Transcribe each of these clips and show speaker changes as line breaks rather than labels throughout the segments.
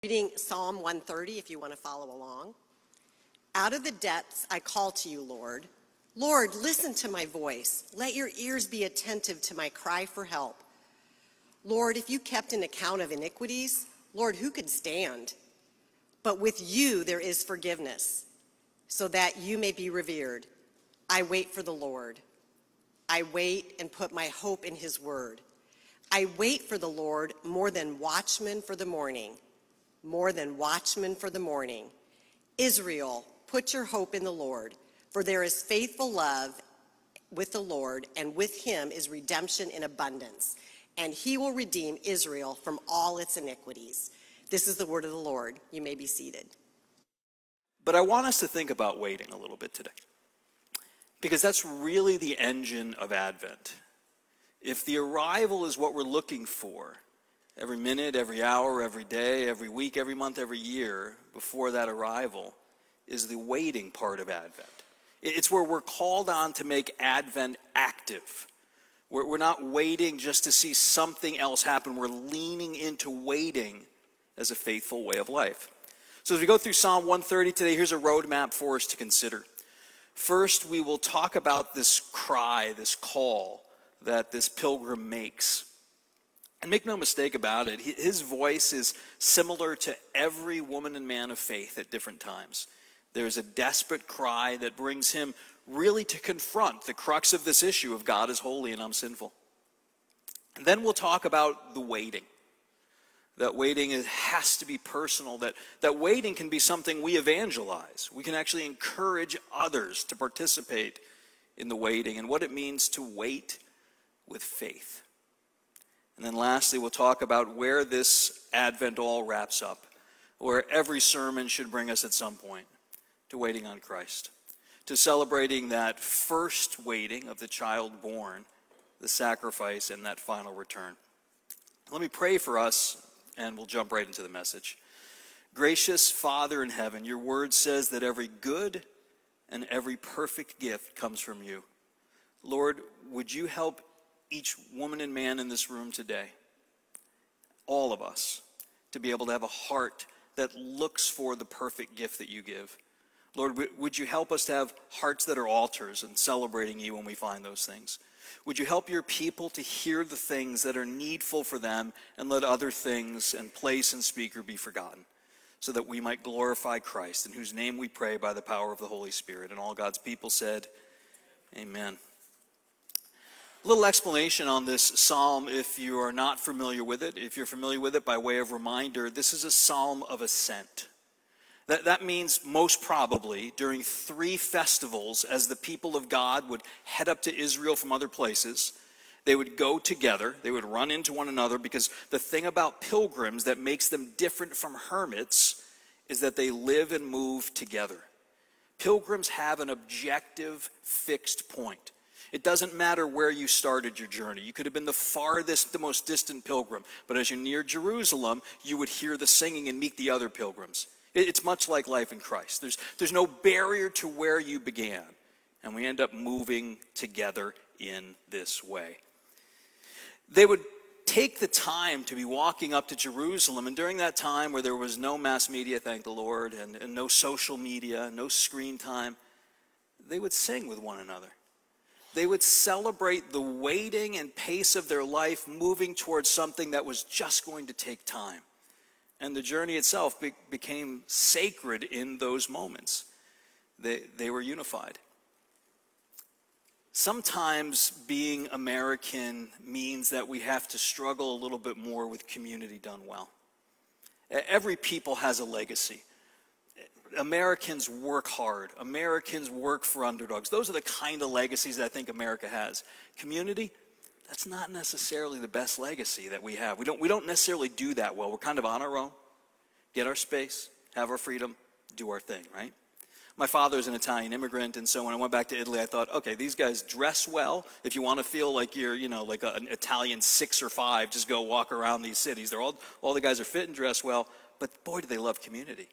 Reading Psalm 130, if you want to follow along. Out of the depths I call to you, Lord. Lord, listen to my voice. Let your ears be attentive to my cry for help. Lord, if you kept an account of iniquities, Lord, who could stand? But with you there is forgiveness, so that you may be revered. I wait for the Lord. I wait and put my hope in his word. I wait for the Lord more than watchmen for the morning. More than watchmen for the morning. Israel, put your hope in the Lord, for there is faithful love with the Lord, and with him is redemption in abundance, and he will redeem Israel from all its iniquities. This is the word of the Lord. You may be seated.
But I want us to think about waiting a little bit today, because that's really the engine of Advent. If the arrival is what we're looking for, every minute, every hour, every day, every week, every month, every year before that arrival is the waiting part of Advent. It's where we're called on to make Advent active. We're not waiting just to see something else happen. We're leaning into waiting as a faithful way of life. So as we go through Psalm 130 today, here's a roadmap for us to consider. First, we will talk about this cry, this call that this pilgrim makes. And make no mistake about it, his voice is similar to every woman and man of faith at different times. There's a desperate cry that brings him really to confront the crux of this issue of God is holy and I'm sinful. And then we'll talk about the waiting. That waiting has to be personal, that waiting can be something we evangelize. We can actually encourage others to participate in the waiting and what it means to wait with faith. And then lastly, we'll talk about where this Advent all wraps up, where every sermon should bring us at some point to waiting on Christ, to celebrating that first waiting of the child born, the sacrifice, and that final return. Let me pray for us, and we'll jump right into the message. Gracious Father in heaven, your word says that every good and every perfect gift comes from you. Lord, would you help each woman and man in this room today, all of us, to be able to have a heart that looks for the perfect gift that you give. Lord, would you help us to have hearts that are altars and celebrating you when we find those things? Would you help your people to hear the things that are needful for them and let other things and place and speaker be forgotten, so that we might glorify Christ, in whose name we pray by the power of the Holy Spirit. And all God's people said, amen. A little explanation on this psalm if you are not familiar with it. If you're familiar with it, by way of reminder, this is a psalm of ascent. That means most probably during 3 festivals, as the people of God would head up to Israel from other places, they would go together, they would run into one another, because the thing about pilgrims that makes them different from hermits is that they live and move together. Pilgrims have an objective, fixed point. It doesn't matter where you started your journey. You could have been the farthest, the most distant pilgrim, but as you near Jerusalem, you would hear the singing and meet the other pilgrims. It's much like life in Christ. There's no barrier to where you began, and we end up moving together in this way. They would take the time to be walking up to Jerusalem, and during that time where there was no mass media, thank the Lord, and no social media, no screen time, they would sing with one another. They would celebrate the waiting and pace of their life moving towards something that was just going to take time. And the journey itself became sacred in those moments. They were unified. Sometimes being American means that we have to struggle a little bit more with community done well. Every people has a legacy. Americans work hard. Americans work for underdogs. Those are the kind of legacies that I think America has. Community, that's not necessarily the best legacy that we have. We don't necessarily do that well. We're kind of on our own, get our space, have our freedom, do our thing, right? My father's an Italian immigrant, and so when I went back to Italy, I thought, okay, these guys dress well. If you want to feel like you're, like an Italian 6 or 5, just go walk around these cities. All the guys are fit and dress well, but boy, do they love community.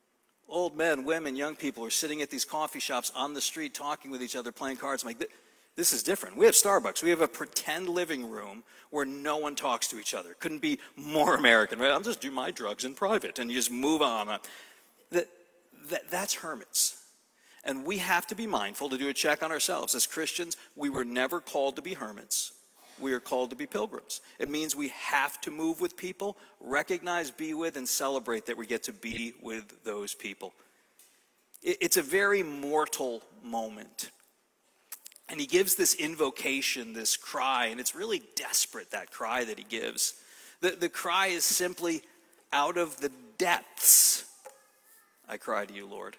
Old men, women, young people are sitting at these coffee shops on the street talking with each other, playing cards. I'm like, This is different. We have Starbucks. We have a pretend living room where no one talks to each other. Couldn't be more American, right? I'll just do my drugs in private, and you just move on. That's hermits. And we have to be mindful to do a check on ourselves. As Christians, we were never called to be hermits. We are called to be pilgrims. It means we have to move with people, recognize, be with, and celebrate that we get to be with those people. It's a very mortal moment. And he gives this invocation, this cry, and it's really desperate, that cry that he gives. The cry is simply, out of the depths, I cry to you, Lord.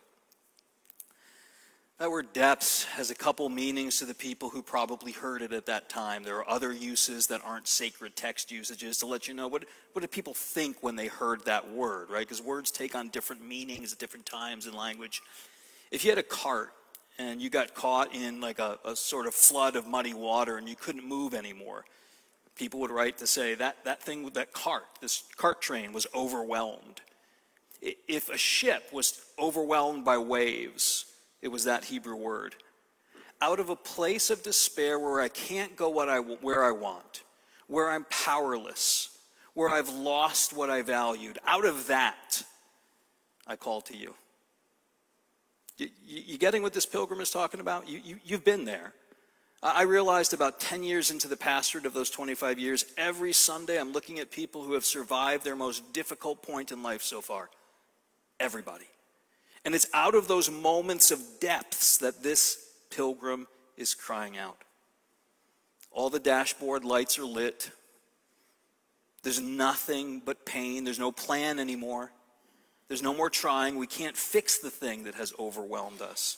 That word depths has a couple meanings to the people who probably heard it at that time. There are other uses that aren't sacred text usages to let you know what did people think when they heard that word, right? Because words take on different meanings at different times in language. If you had a cart and you got caught in like a sort of flood of muddy water and you couldn't move anymore, people would write to say that thing with that cart, this cart train was overwhelmed. If a ship was overwhelmed by waves, it was that Hebrew word. Out of a place of despair where I can't go where I want, where I'm powerless, where I've lost what I valued, out of that, I call to you. You getting what this pilgrim is talking about? You've been there. I realized about 10 years into the pastorate of those 25 years, every Sunday I'm looking at people who have survived their most difficult point in life so far. Everybody. And it's out of those moments of depths that this pilgrim is crying out. All the dashboard lights are lit. There's nothing but pain. There's no plan anymore. There's no more trying. We can't fix the thing that has overwhelmed us.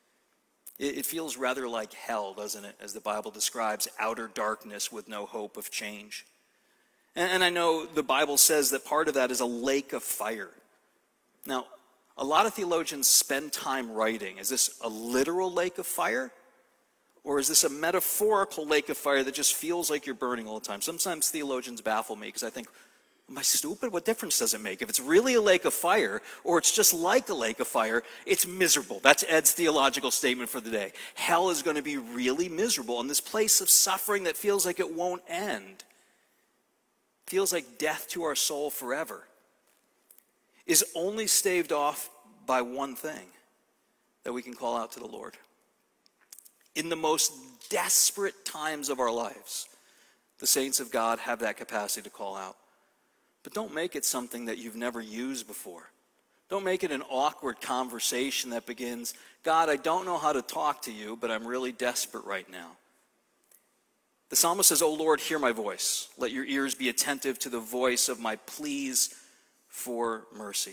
It feels rather like hell, doesn't it, as the Bible describes outer darkness with no hope of change. And I know the Bible says that part of that is a lake of fire. Now, a lot of theologians spend time writing, is this a literal lake of fire? Or is this a metaphorical lake of fire that just feels like you're burning all the time? Sometimes theologians baffle me because I think, am I stupid? What difference does it make? If it's really a lake of fire, or it's just like a lake of fire, it's miserable. That's Ed's theological statement for the day. Hell is going to be really miserable. And this place of suffering that feels like it won't end, feels like death to our soul forever, is only staved off by one thing, that we can call out to the Lord. In the most desperate times of our lives, the saints of God have that capacity to call out. But don't make it something that you've never used before. Don't make it an awkward conversation that begins, God, I don't know how to talk to you, but I'm really desperate right now. The psalmist says, O Lord, hear my voice. Let your ears be attentive to the voice of my pleas for mercy.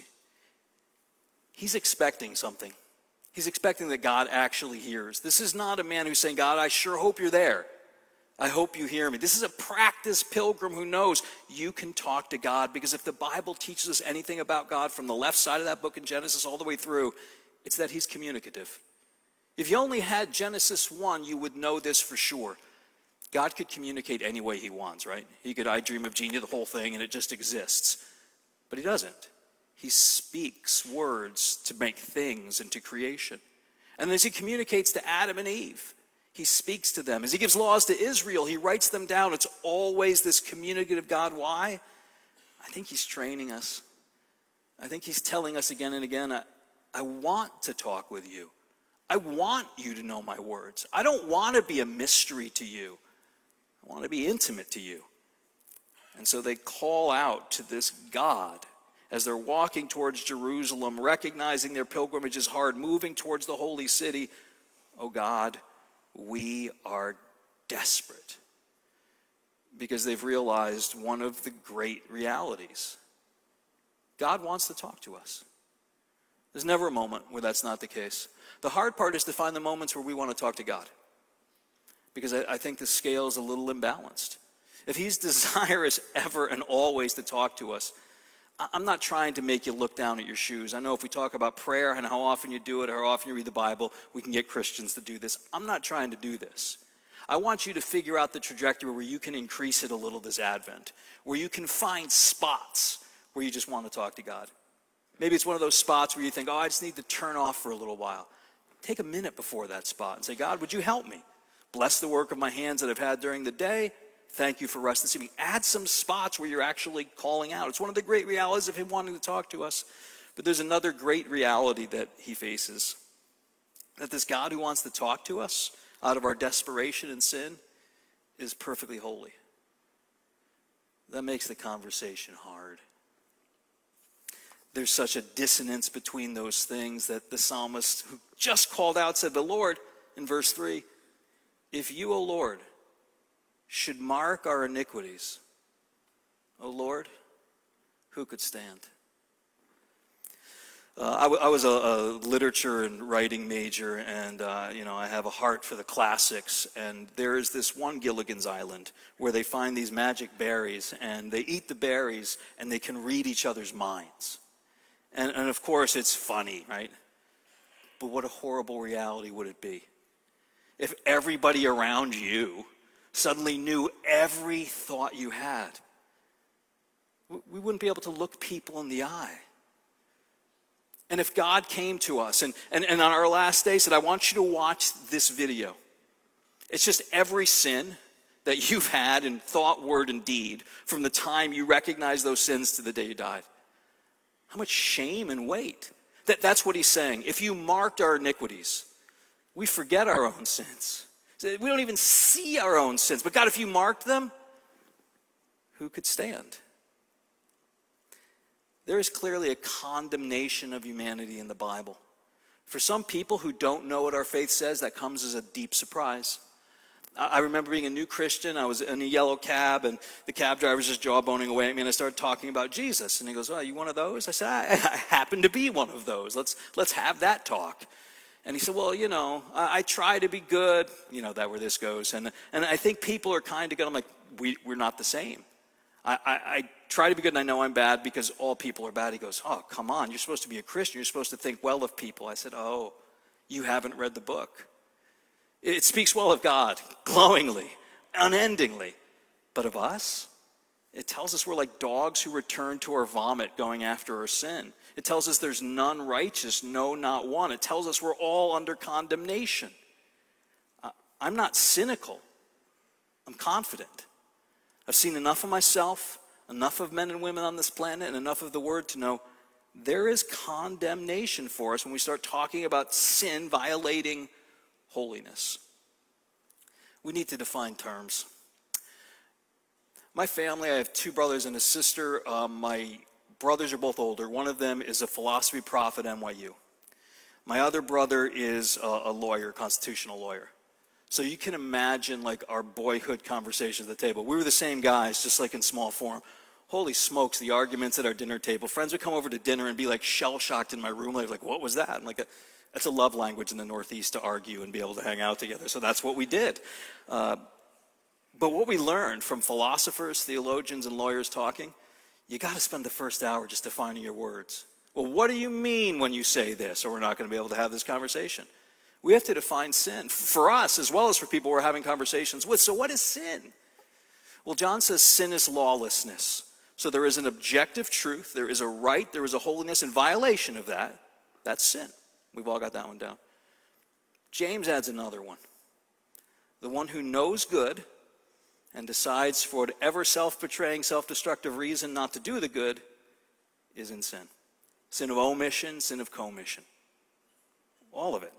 He's expecting something. He's expecting that God actually hears. This is not a man who's saying, God, I sure hope you're there. I hope you hear me. This is a practiced pilgrim who knows you can talk to God, because if the Bible teaches us anything about God from the left side of that book in Genesis all the way through, it's that he's communicative. If you only had Genesis 1, you would know this for sure. God could communicate any way he wants, right? He could, I dream of Genie, the whole thing, and it just exists. But he doesn't. He speaks words to make things into creation. And as he communicates to Adam and Eve, he speaks to them. As he gives laws to Israel, he writes them down. It's always this communicative God. Why? I think he's training us. I think he's telling us again and again, I want to talk with you. I want you to know my words. I don't want to be a mystery to you. I want to be intimate to you. And so they call out to this God as they're walking towards Jerusalem, recognizing their pilgrimage is hard, moving towards the holy city. Oh God, we are desperate, because they've realized one of the great realities. God wants to talk to us. There's never a moment where that's not the case. The hard part is to find the moments where we want to talk to God, because I think the scale is a little imbalanced. If he's desirous ever and always to talk to us, I'm not trying to make you look down at your shoes. I know if we talk about prayer and how often you do it, how often you read the Bible, we can get Christians to do this. I'm not trying to do this. I want you to figure out the trajectory where you can increase it a little this Advent, where you can find spots where you just want to talk to God. Maybe it's one of those spots where you think, oh, I just need to turn off for a little while. Take a minute before that spot and say, God, would you help me? Bless the work of my hands that I've had during the day. Thank you for rest this evening. Add some spots where you're actually calling out. It's one of the great realities of him wanting to talk to us. But there's another great reality that he faces. That this God who wants to talk to us out of our desperation and sin is perfectly holy. That makes the conversation hard. There's such a dissonance between those things that the psalmist who just called out said, "But Lord," in verse 3, "if you, O Lord, should mark our iniquities, O Lord, who could stand?" I was a literature and writing major, and I have a heart for the classics. And there is this one Gilligan's Island where they find these magic berries, and they eat the berries, and they can read each other's minds. And of course, it's funny, right? But what a horrible reality would it be if everybody around you suddenly knew every thought you had? We wouldn't be able to look people in the eye. And if God came to us and on our last day said, "I want you to watch this video," it's just every sin that you've had in thought, word, and deed from the time you recognized those sins to the day you died. How much shame and weight. That's what he's saying. If you marked our iniquities, we forget our own sins. We don't even see our own sins. But God, if you marked them, who could stand? There is clearly a condemnation of humanity in the Bible. For some people who don't know what our faith says, that comes as a deep surprise. I remember being a new Christian. I was in a yellow cab, and the cab driver was just jawboning away at me, and I started talking about Jesus. And he goes, "Oh, you one of those?" I said, I happen to be one of those. Let's have that talk. And he said, "Well, I try to be good." That where this goes. And I think people are kind of good. I'm like, we're not the same. I try to be good, and I know I'm bad because all people are bad. He goes, "Oh, come on. You're supposed to be a Christian. You're supposed to think well of people." I said, "Oh, you haven't read the book. It speaks well of God, glowingly, unendingly. But of us, it tells us we're like dogs who return to our vomit going after our sin. It tells us there's none righteous, no, not one. It tells us we're all under condemnation." I'm not cynical. I'm confident. I've seen enough of myself, enough of men and women on this planet, and enough of the Word to know there is condemnation for us when we start talking about sin violating holiness. We need to define terms. My family, I have two brothers and a sister. My brothers are both older. One of them is a philosophy prof at NYU. My other brother is a lawyer, constitutional lawyer. So you can imagine like our boyhood conversations at the table. We were the same guys, just like in small form. Holy smokes, the arguments at our dinner table. Friends would come over to dinner and be like shell-shocked in my room. Like, what was that? I'm like, that's a love language in the Northeast, to argue and be able to hang out together. So that's what we did. But what we learned from philosophers, theologians, and lawyers talking, you got to spend the first hour just defining your words. Well, what do you mean when you say this? Or we're not going to be able to have this conversation. We have to define sin for us as well as for people we're having conversations with. So what is sin? Well, John says sin is lawlessness. So there is an objective truth, there is a right, there is a holiness, and violation of that. That's sin. We've all got that one down. James adds another one. The one who knows good and decides for whatever self-betraying, self-destructive reason not to do the good is in sin. Sin of omission, sin of commission. All of it.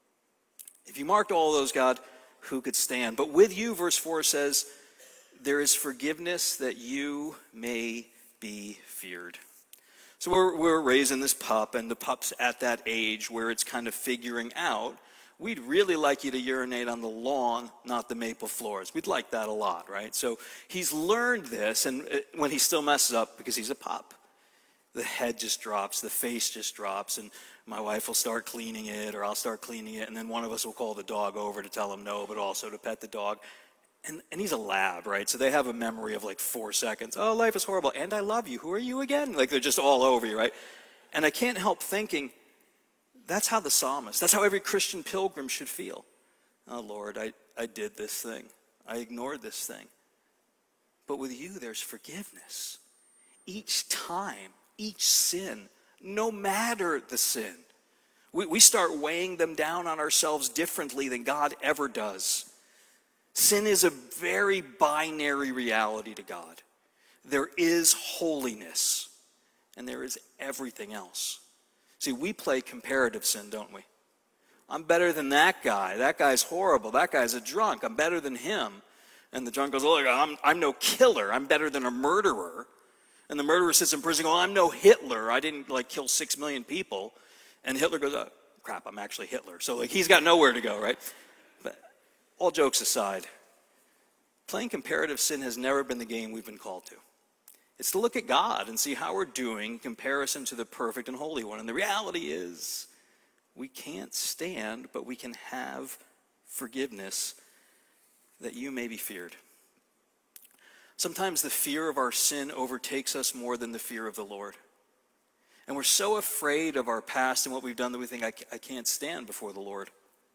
If you marked all of those, God, who could stand? But with you, verse 4 says, there is forgiveness that you may be feared. So we're raising this pup, and the pup's at that age where it's kind of figuring out, we'd really like you to urinate on the lawn, not the maple floors. We'd like that a lot, right? So he's learned this, and when he still messes up, because he's a pup, the head just drops, the face just drops, and my wife will start cleaning it, or I'll start cleaning it, and then one of us will call the dog over to tell him no, but also to pet the dog. And he's a lab, right? So they have a memory of like 4 seconds. Oh, life is horrible, and I love you. Who are you again? Like they're just all over you, right? And I can't help thinking, that's how the psalmist, that's how every Christian pilgrim should feel. Oh, Lord, I did this thing. I ignored this thing. But with you, there's forgiveness. Each time, each sin, no matter the sin, we start weighing them down on ourselves differently than God ever does. Sin is a very binary reality to God. There is holiness, and there is everything else. See, we play comparative sin, don't we? I'm better than that guy. That guy's horrible. That guy's a drunk. I'm better than him. And the drunk goes, oh, I'm no killer. I'm better than a murderer. And the murderer sits in prison going, I'm no Hitler. I didn't kill 6 million people. And Hitler goes, oh, crap, I'm actually Hitler. So he's got nowhere to go, right? But all jokes aside, playing comparative sin has never been the game we've been called to. It's to look at God and see how we're doing in comparison to the perfect and holy one. And the reality is, we can't stand, but we can have forgiveness that you may be feared. Sometimes the fear of our sin overtakes us more than the fear of the Lord. And we're so afraid of our past and what we've done that we think, I can't stand before the Lord.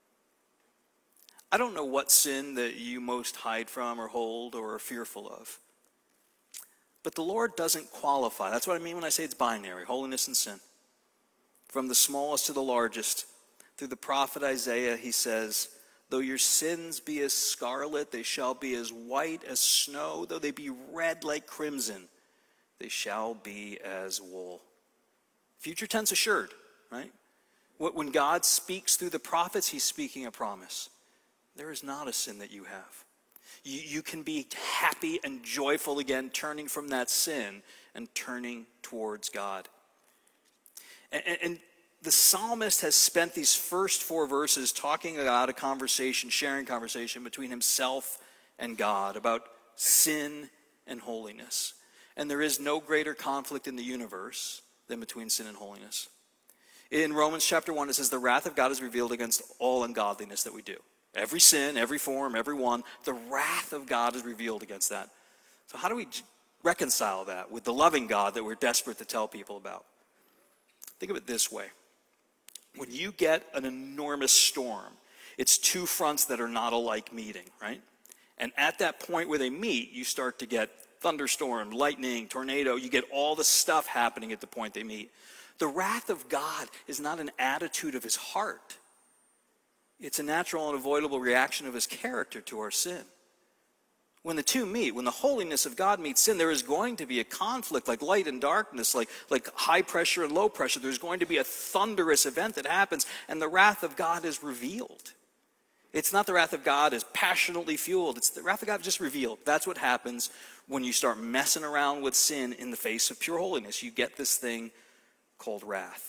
I don't know what sin that you most hide from or hold or are fearful of. But the Lord doesn't qualify. That's what I mean when I say it's binary, holiness and sin. From the smallest to the largest. Through the prophet Isaiah, he says, though your sins be as scarlet, they shall be as white as snow. Though they be red like crimson, they shall be as wool. Future tense assured, right? When God speaks through the prophets, he's speaking a promise. There is not a sin that you have. You can be happy and joyful again, turning from that sin and turning towards God. And the psalmist has spent these first 4 verses talking about a conversation, sharing conversation between himself and God about sin and holiness. And there is no greater conflict in the universe than between sin and holiness. In Romans chapter 1, it says, the wrath of God is revealed against all ungodliness that we do. Every sin, every form, every one, the wrath of God is revealed against that. So how do we reconcile that with the loving God that we're desperate to tell people about? Think of it this way. When you get an enormous storm, it's 2 fronts that are not alike meeting, right? And at that point where they meet, you start to get thunderstorm, lightning, tornado. You get all the stuff happening at the point they meet. The wrath of God is not an attitude of his heart. It's a natural and avoidable reaction of his character to our sin. When the two meet, when the holiness of God meets sin, there is going to be a conflict like light and darkness, like high pressure and low pressure. There's going to be a thunderous event that happens, and the wrath of God is revealed. It's not the wrath of God as passionately fueled. It's the wrath of God just revealed. That's what happens when you start messing around with sin in the face of pure holiness. You get this thing called wrath.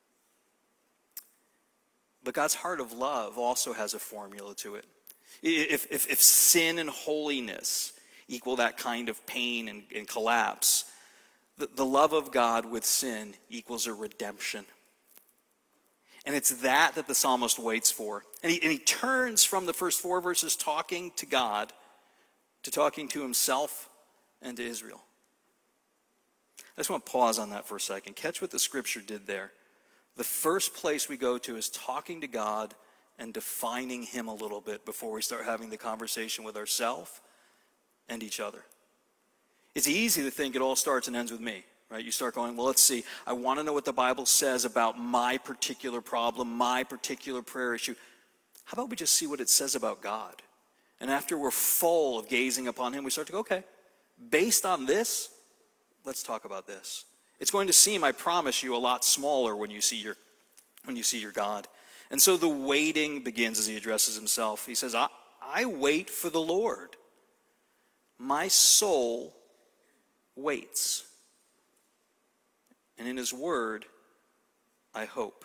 But God's heart of love also has a formula to it. If sin and holiness equal that kind of pain and collapse, the love of God with sin equals a redemption. And it's that the psalmist waits for. And he turns from the first 4 verses talking to God to talking to himself and to Israel. I just want to pause on that for a second. Catch what the scripture did there. The first place we go to is talking to God and defining him a little bit before we start having the conversation with ourselves and each other. It's easy to think it all starts and ends with me, right? You start going, well, let's see. I want to know what the Bible says about my particular problem, my particular prayer issue. How about we just see what it says about God? And after we're full of gazing upon him, we start to go, okay, based on this, let's talk about this. It's going to seem, I promise you, a lot smaller when you see your God. And so the waiting begins as he addresses himself. He says, I wait for the Lord. My soul waits. And in his word, I hope.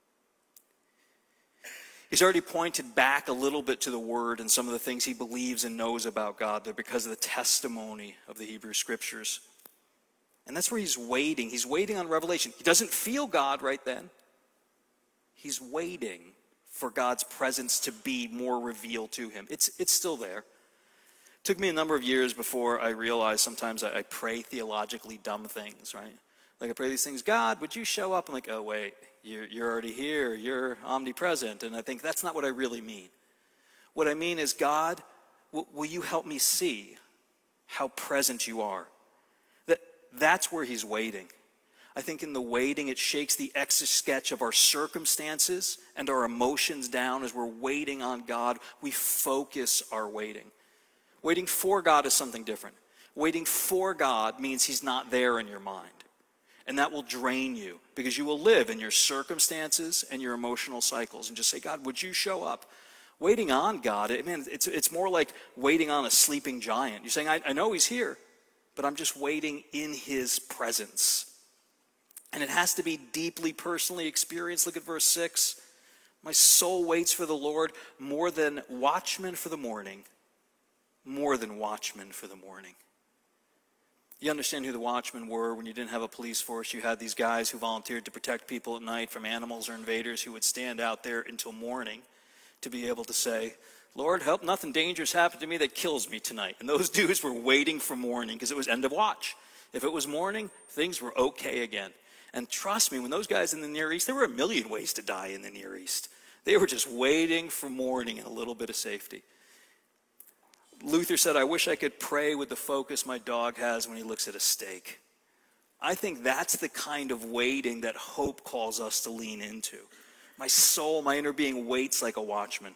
He's already pointed back a little bit to the word and some of the things he believes and knows about God there because of the testimony of the Hebrew scriptures. And that's where he's waiting. He's waiting on revelation. He doesn't feel God right then. He's waiting for God's presence to be more revealed to him. It's still there. It took me a number of years before I realized sometimes I pray theologically dumb things, right? Like I pray these things, God, would you show up? I'm like, oh, wait, you're already here. You're omnipresent. And I think that's not what I really mean. What I mean is, God, will you help me see how present you are? That's where he's waiting. I think in the waiting, it shakes the etch-a-sketch of our circumstances and our emotions down as we're waiting on God. We focus our waiting. Waiting for God is something different. Waiting for God means he's not there in your mind. And that will drain you because you will live in your circumstances and your emotional cycles and just say, God, would you show up? Waiting on God, it's more like waiting on a sleeping giant. You're saying, I know he's here, but I'm just waiting in his presence. And it has to be deeply personally experienced. Look at verse 6. My soul waits for the Lord more than watchmen for the morning. More than watchmen for the morning. You understand who the watchmen were when you didn't have a police force. You had these guys who volunteered to protect people at night from animals or invaders who would stand out there until morning to be able to say, Lord, help nothing dangerous happen to me that kills me tonight. And those dudes were waiting for morning because it was end of watch. If it was morning, things were okay again. And trust me, when those guys in the Near East, there were a million ways to die in the Near East. They were just waiting for morning and a little bit of safety. Luther said, I wish I could pray with the focus my dog has when he looks at a steak. I think that's the kind of waiting that hope calls us to lean into. My soul, my inner being waits like a watchman.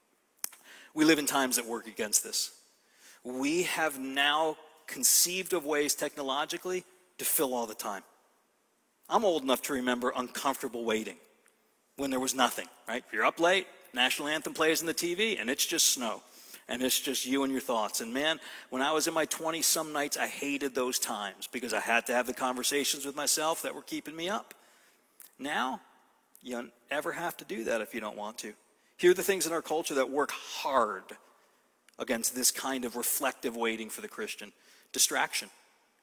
We live in times that work against this. We have now conceived of ways technologically to fill all the time. I'm old enough to remember uncomfortable waiting when there was nothing, right? You're up late, national anthem plays on the TV, and it's just snow. And it's just you and your thoughts. And man, when I was in my 20s, some nights I hated those times because I had to have the conversations with myself that were keeping me up. Now, you don't ever have to do that if you don't want to. Here are the things in our culture that work hard against this kind of reflective waiting for the Christian. Distraction.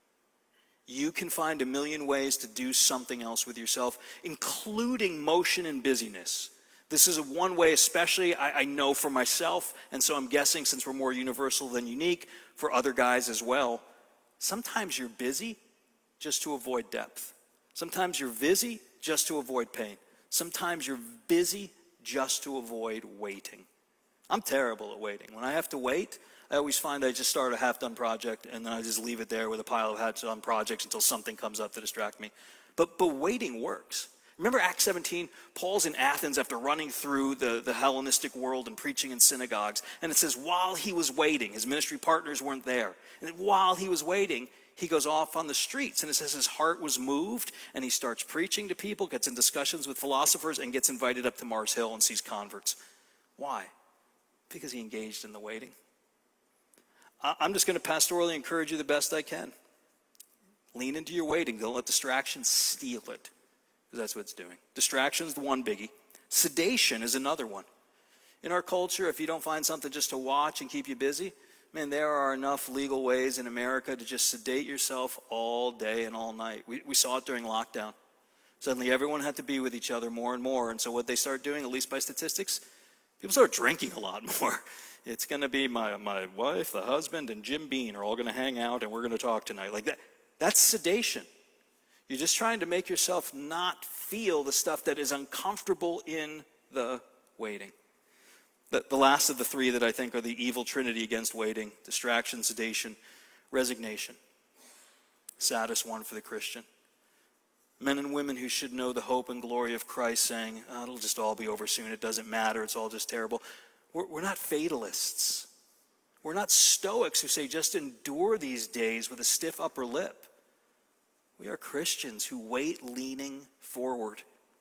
You can find a million ways to do something else with yourself, including motion and busyness. This is one way, especially I know for myself, and so I'm guessing since we're more universal than unique, for other guys as well. Sometimes you're busy just to avoid depth. Sometimes you're busy just to avoid pain. Sometimes you're busy just to avoid waiting. I'm terrible at waiting. When I have to wait, I always find I just start a half-done project, and then I just leave it there with a pile of half-done projects until something comes up to distract me. But waiting works. Remember Acts 17? Paul's in Athens after running through the Hellenistic world and preaching in synagogues. And it says while he was waiting, his ministry partners weren't there. And while he was waiting, he goes off on the streets. And it says his heart was moved, and he starts preaching to people, gets in discussions with philosophers, and gets invited up to Mars Hill and sees converts. Why? Because he engaged in the waiting. I'm just going to pastorally encourage you the best I can. Lean into your waiting. Don't let distractions steal it. Because that's what it's doing. Distraction is the one biggie. Sedation is another one. In our culture, if you don't find something just to watch and keep you busy, man, there are enough legal ways in America to just sedate yourself all day and all night. We saw it during lockdown. Suddenly everyone had to be with each other more and more. And so what they start doing, at least by statistics, people start drinking a lot more. It's going to be my wife, the husband, and Jim Beam are all going to hang out and we're going to talk tonight. Like that. That's sedation. You're just trying to make yourself not feel the stuff that is uncomfortable in the waiting. The last of the three that I think are the evil trinity against waiting: distraction, sedation, resignation. Saddest one for the Christian. Men and women who should know the hope and glory of Christ saying, oh, it'll just all be over soon, it doesn't matter, it's all just terrible. We're not fatalists. We're not stoics who say just endure these days with a stiff upper lip. We are Christians who wait leaning forward.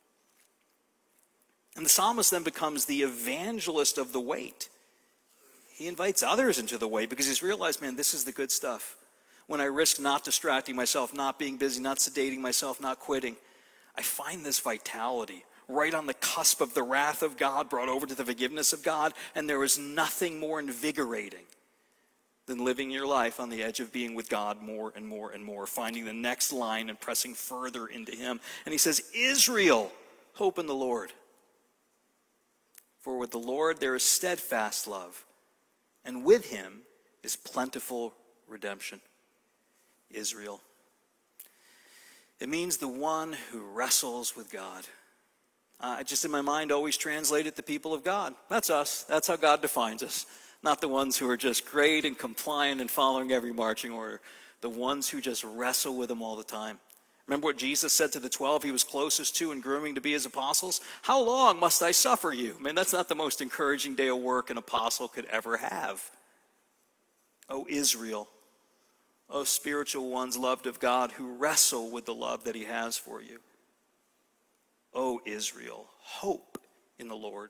And the psalmist then becomes the evangelist of the wait. He invites others into the wait because he's realized, man, this is the good stuff. When I risk not distracting myself, not being busy, not sedating myself, not quitting, I find this vitality right on the cusp of the wrath of God brought over to the forgiveness of God, and there is nothing more invigorating than living your life on the edge of being with God more and more and more, finding the next line and pressing further into him. And he says, Israel, hope in the Lord. For with the Lord there is steadfast love, and with him is plentiful redemption. Israel. It means the one who wrestles with God. I just in my mind always translate it the people of God. That's us. That's how God defines us. Not the ones who are just great and compliant and following every marching order. The ones who just wrestle with him all the time. Remember what Jesus said to the 12 he was closest to and grooming to be his apostles? How long must I suffer you? Man, that's not the most encouraging day of work an apostle could ever have. O Israel, O spiritual ones loved of God who wrestle with the love that he has for you. O Israel, hope in the Lord.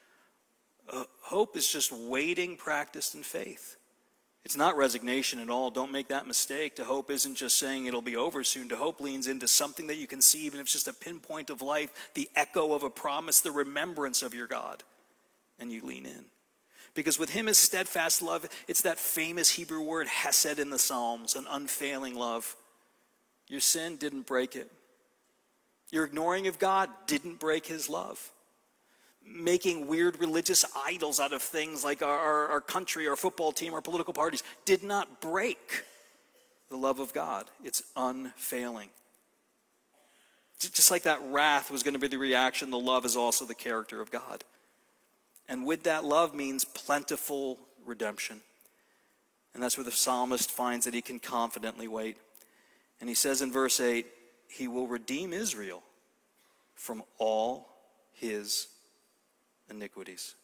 Hope is just waiting practiced in faith. It's not resignation at all. Don't make that mistake. To hope isn't just saying it'll be over soon. To hope leans into something that you can see, even if it's just a pinpoint of life, the echo of a promise, the remembrance of your God. And you lean in. Because with him is steadfast love. It's that famous Hebrew word hesed in the Psalms, an unfailing love. Your sin didn't break it. Your ignoring of God didn't break his love. Making weird religious idols out of things like our country, our football team, our political parties did not break the love of God. It's unfailing. Just like that wrath was going to be the reaction, the love is also the character of God. And with that love means plentiful redemption. And that's where the psalmist finds that he can confidently wait. And he says in verse 8, he will redeem Israel from all his iniquities.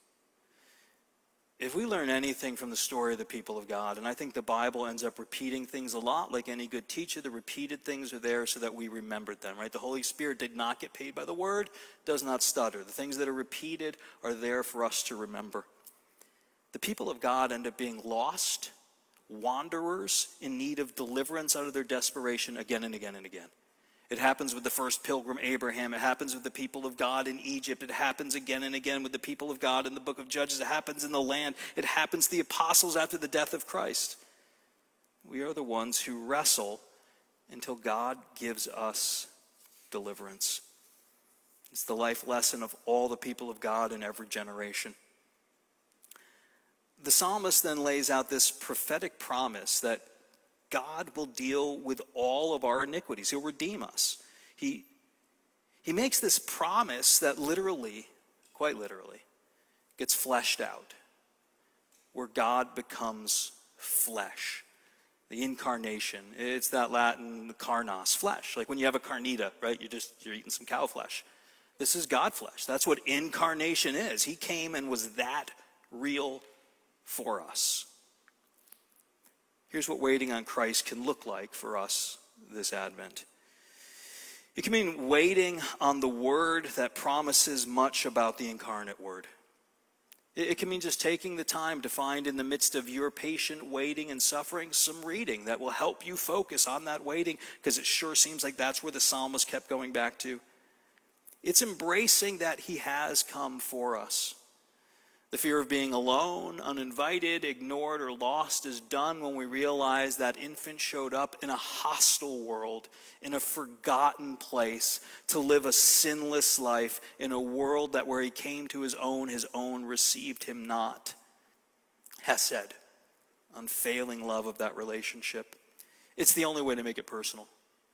If we learn anything from the story of the people of God, and I think the Bible ends up repeating things a lot, like any good teacher, the repeated things are there so that we remembered them, right? The Holy Spirit did not get paid by the word, does not stutter. The things that are repeated are there for us to remember. The people of God end up being lost, wanderers in need of deliverance out of their desperation again and again and again. It happens with the first pilgrim, Abraham. It happens with the people of God in Egypt. It happens again and again with the people of God in the book of Judges. It happens in the land. It happens to the apostles after the death of Christ. We are the ones who wrestle until God gives us deliverance. It's the life lesson of all the people of God in every generation. The psalmist then lays out this prophetic promise that God will deal with all of our iniquities. He'll redeem us. He makes this promise that literally, quite literally, gets fleshed out, where God becomes flesh. The incarnation. It's that Latin carnos, flesh. Like when you have a carnita, right? You're eating some cow flesh. This is God flesh. That's what incarnation is. He came and was that real for us. Here's what waiting on Christ can look like for us this Advent. It can mean waiting on the word that promises much about the incarnate word. It can mean just taking the time to find in the midst of your patient waiting and suffering some reading that will help you focus on that waiting, because it sure seems like that's where the psalmist kept going back to. It's embracing that he has come for us. The fear of being alone, uninvited, ignored, or lost is done when we realize that infant showed up in a hostile world, in a forgotten place, to live a sinless life in a world that where he came to his own received him not. Hesed, unfailing love of that relationship. It's the only way to make it personal.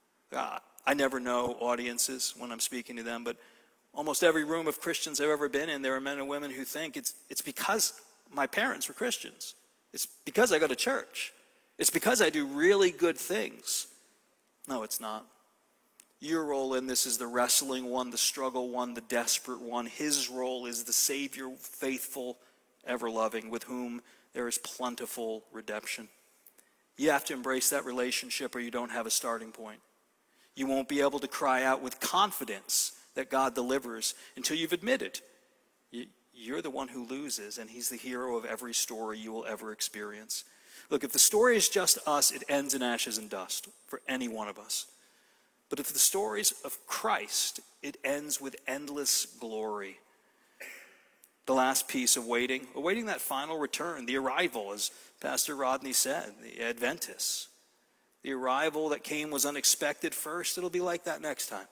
I never know audiences when I'm speaking to them, but almost every room of Christians I've ever been in, there are men and women who think it's because my parents were Christians. It's because I go to church. It's because I do really good things. No, it's not. Your role in this is the wrestling one, the struggle one, the desperate one. His role is the Savior, faithful, ever-loving, with whom there is plentiful redemption. You have to embrace that relationship or you don't have a starting point. You won't be able to cry out with confidence that God delivers until you've admitted you're the one who loses, and he's the hero of every story you will ever experience. Look, if the story is just us, it ends in ashes and dust for any one of us. But if the story's of Christ, it ends with endless glory. The last piece of awaiting that final return, the arrival, as Pastor Rodney said, the Adventists. The arrival that came was unexpected first. It'll be like that next time.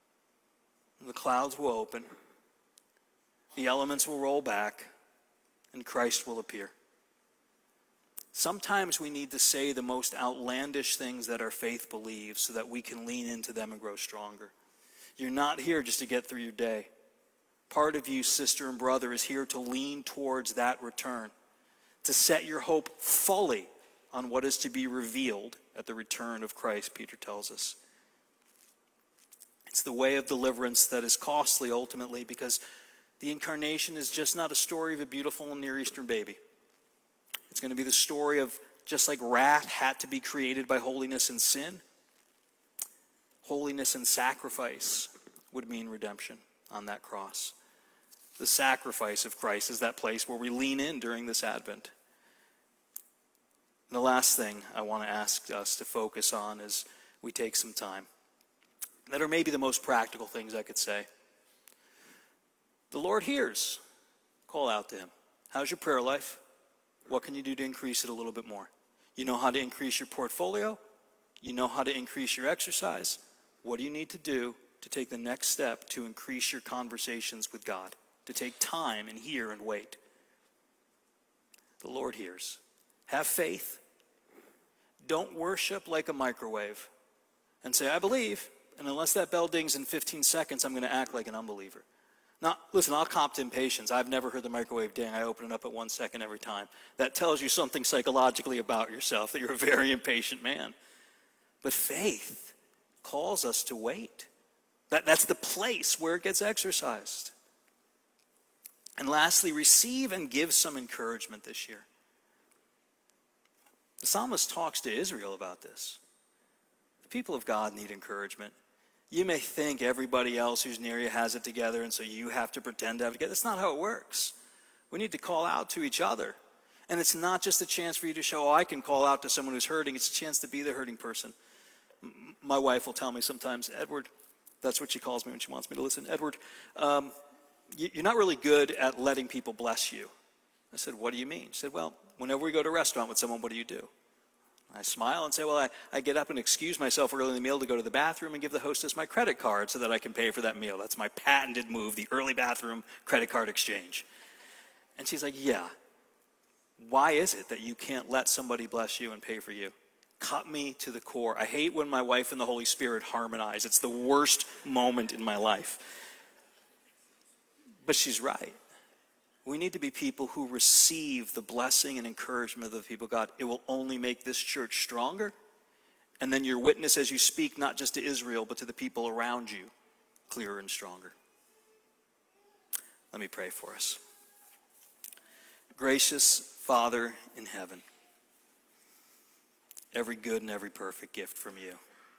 The clouds will open, the elements will roll back, and Christ will appear. Sometimes we need to say the most outlandish things that our faith believes so that we can lean into them and grow stronger. You're not here just to get through your day. Part of you, sister and brother, is here to lean towards that return, to set your hope fully on what is to be revealed at the return of Christ, Peter tells us. It's the way of deliverance that is costly ultimately, because the incarnation is just not a story of a beautiful Near Eastern baby. It's going to be the story of, just like wrath had to be created by holiness and sin, holiness and sacrifice would mean redemption on that cross. The sacrifice of Christ is that place where we lean in during this Advent. And the last thing I want to ask us to focus on is we take some time, that are maybe the most practical things I could say. The Lord hears. Call out to him. How's your prayer life? What can you do to increase it a little bit more? You know how to increase your portfolio? You know how to increase your exercise? What do you need to do to take the next step to increase your conversations with God? To take time and hear and wait. The Lord hears. Have faith. Don't worship like a microwave and say, I believe, and unless that bell dings in 15 seconds, I'm going to act like an unbeliever. Now, listen, I'll cop to impatience. I've never heard the microwave ding. I open it up at 1 second every time. That tells you something psychologically about yourself, that you're a very impatient man. But faith calls us to wait. That's the place where it gets exercised. And lastly, receive and give some encouragement this year. The psalmist talks to Israel about this. The people of God need encouragement. You may think everybody else who's near you has it together, and so you have to pretend to have it together. That's not how it works. We need to call out to each other. And it's not just a chance for you to show, oh, I can call out to someone who's hurting. It's a chance to be the hurting person. My wife will tell me sometimes, Edward, that's what she calls me when she wants me to listen. Edward, you're not really good at letting people bless you. I said, what do you mean? She said, well, whenever we go to a restaurant with someone, what do you do? I smile and say, well, I get up and excuse myself early in the meal to go to the bathroom and give the hostess my credit card so that I can pay for that meal. That's my patented move, the early bathroom credit card exchange. And she's like, yeah. Why is it that you can't let somebody bless you and pay for you? Cut me to the core. I hate when my wife and the Holy Spirit harmonize. It's the worst moment in my life. But she's right. We need to be people who receive the blessing and encouragement of the people of God. It will only make this church stronger. And then your witness as you speak, not just to Israel, but to the people around you, clearer and stronger. Let me pray for us. Gracious Father in heaven, every good and every perfect gift from you.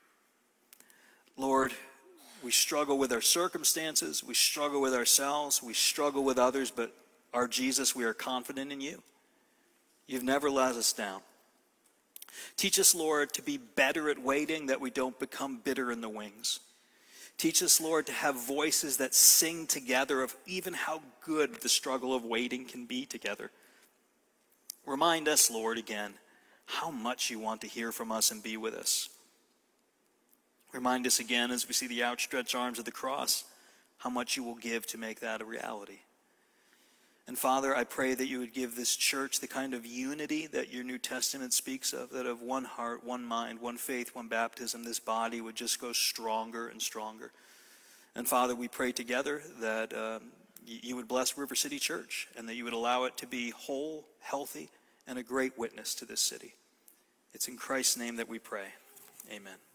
Lord, we struggle with our circumstances, we struggle with ourselves, we struggle with others, but our Jesus, we are confident in you. You've never let us down. Teach us, Lord, to be better at waiting, that we don't become bitter in the wings. Teach us, Lord, to have voices that sing together of even how good the struggle of waiting can be together. Remind us, Lord, again, how much you want to hear from us and be with us. Remind us again, as we see the outstretched arms of the cross, how much you will give to make that a reality. And Father, I pray that you would give this church the kind of unity that your New Testament speaks of, that of one heart, one mind, one faith, one baptism, this body would just go stronger and stronger. And Father, we pray together that you would bless River City Church, and that you would allow it to be whole, healthy, and a great witness to this city. It's in Christ's name that we pray. Amen.